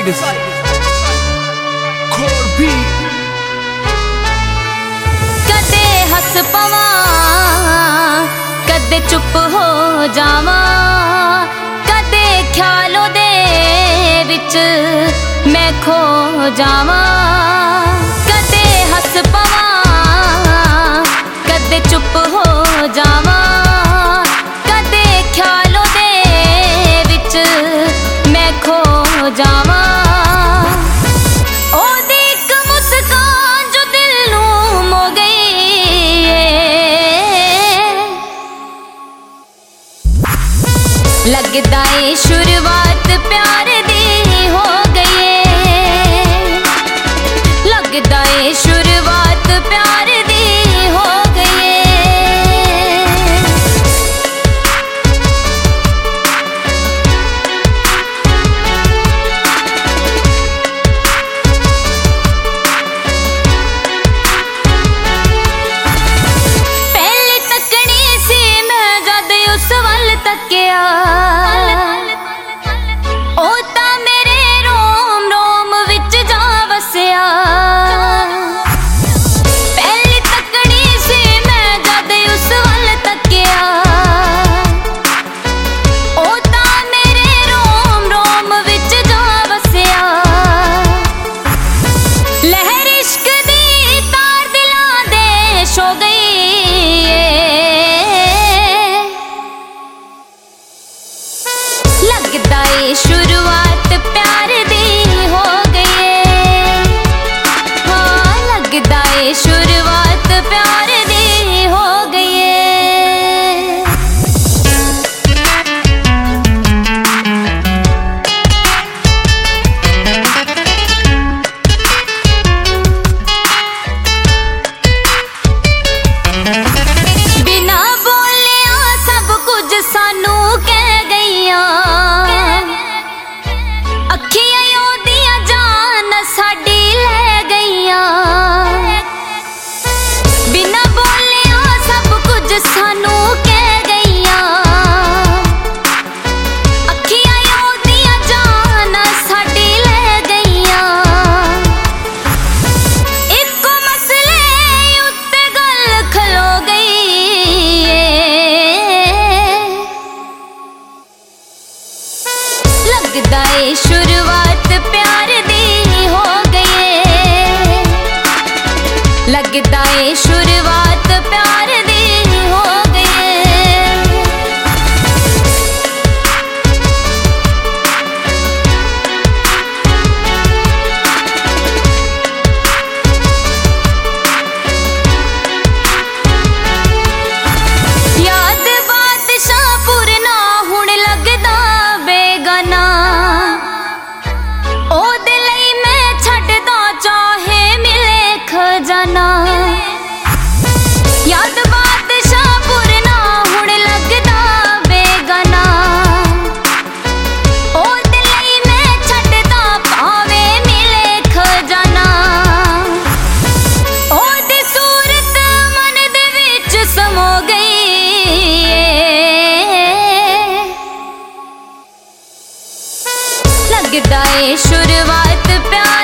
side से खोर भी कदे हस पवा कदे चुप हो जावा कदे ख्यालों दे विच मैं खो जावा कदे हस पवा कदे चुप हो जावा कदे ख्यालों दे विच मैं खो जावा लगदा है शुरुआत प्यार दी हो गई है लगदा है शुरुआत प्यार दी हो गई है पहले तकनी सी मैं जद उस वल तकिया लगदा है शुरुआत प्यार दी हो गई है हाँ लगदा है शुरुआत प्यार दी हो गई है बिना बोलिया सब कुछ सानू कह गईया बिना बोलिया सब कुछ सानू कह गईया अखियां ओदियां जान साडी ले गईया इको मसले उत्ते गल खलो गई लगदा है शुरुआत प्यार दी हो गई है लगदा है शुरुआत प्यार दी हो गई है याद बादशाहपुर ना हुण लगदा बेगाना ओदे लई मैं छड्डदा चाहे मिले खजाना याद बादशाहपुर ना हुण लगदा बेगाना ओदे लई मैं छड्डदा भावे मिले खजाना ओदी सूरत मन दे विच समो गई लगदा है शुरुआत प्यार